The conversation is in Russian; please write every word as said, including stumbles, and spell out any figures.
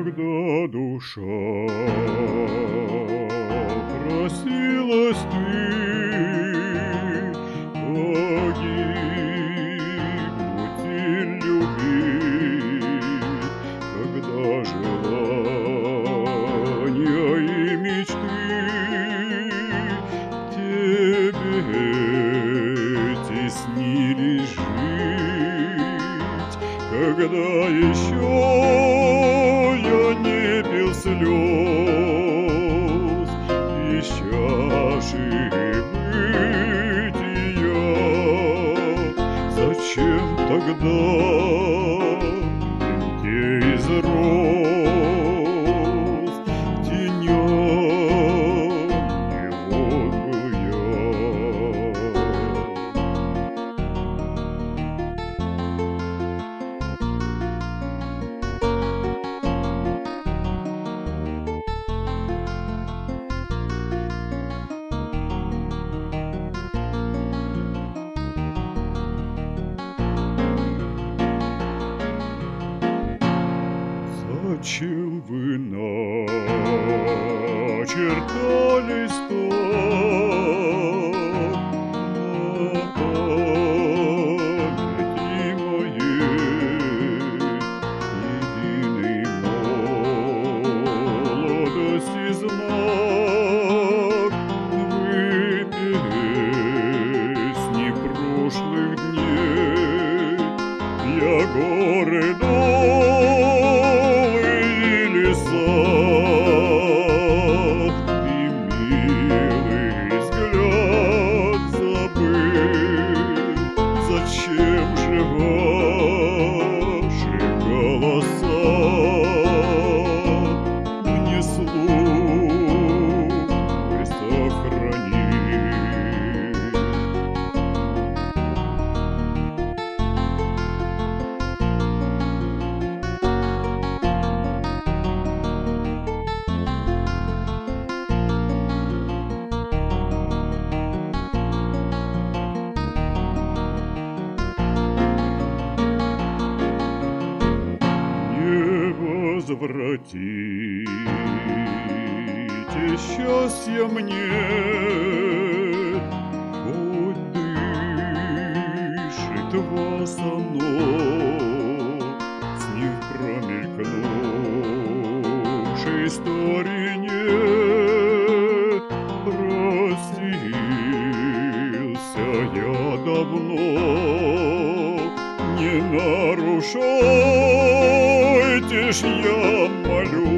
когда душа просилась ты погибнуть и любить, когда желания и мечты тебе теснились жить, когда еще я не пил слез из чаши бытия. Зачем тогда венке из роз теням не мог бы я? Зачем вы начертались так на памяти моей, единый молодости знак? Вы песни прошлых дней, я горы, долы и леса, и милый взгляд забыл. Зачем же ваши голоса мне слух вы сохранили? Возвратите счастье мне, хоть дышит вас оно с них промелькнувшей старине. Простился я давно, не нарушайте ж, я молю.